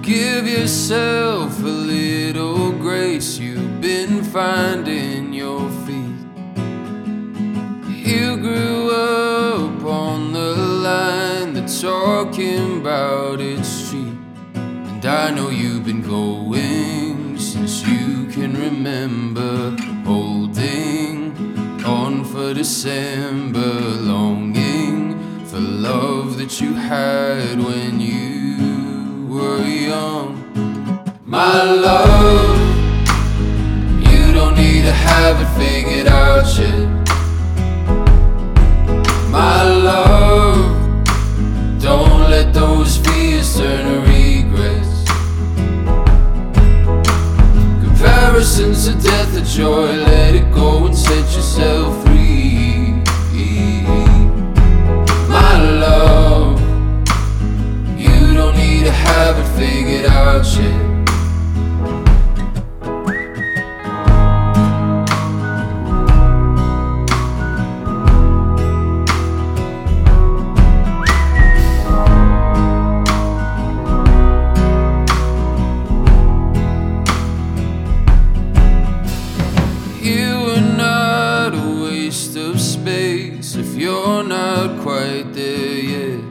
Give yourself a little grace. You've been finding your feet. You grew up on the line that's talking about it's cheap. And I know you've been going since you can remember, holding on for December, longing for love that you had when you were young. My love, you don't need to have it figured out yet. My love, don't let those fears turn to regrets. Comparisons to death or joy, let it go and set yourself free. My love, you don't need to have it figured out yet. Of space if you're not quite there yet.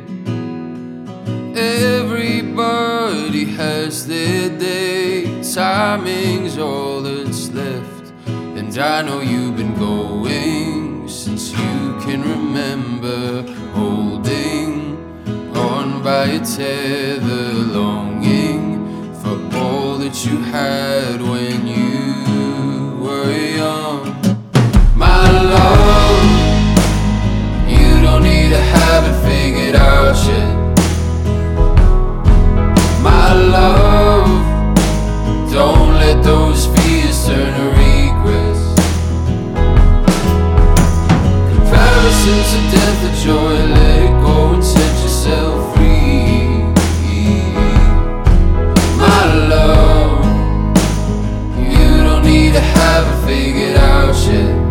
Everybody has their day, timing's all that's left. And I know you've been going since you can remember, holding on by a tether, longing for all that you had when you were young. My love, you don't need to have it figured out yet. My love, don't let those fears turn to regrets. Comparisons of death or joy, let it go and set yourself free. My love, you don't need to have it figured out yet.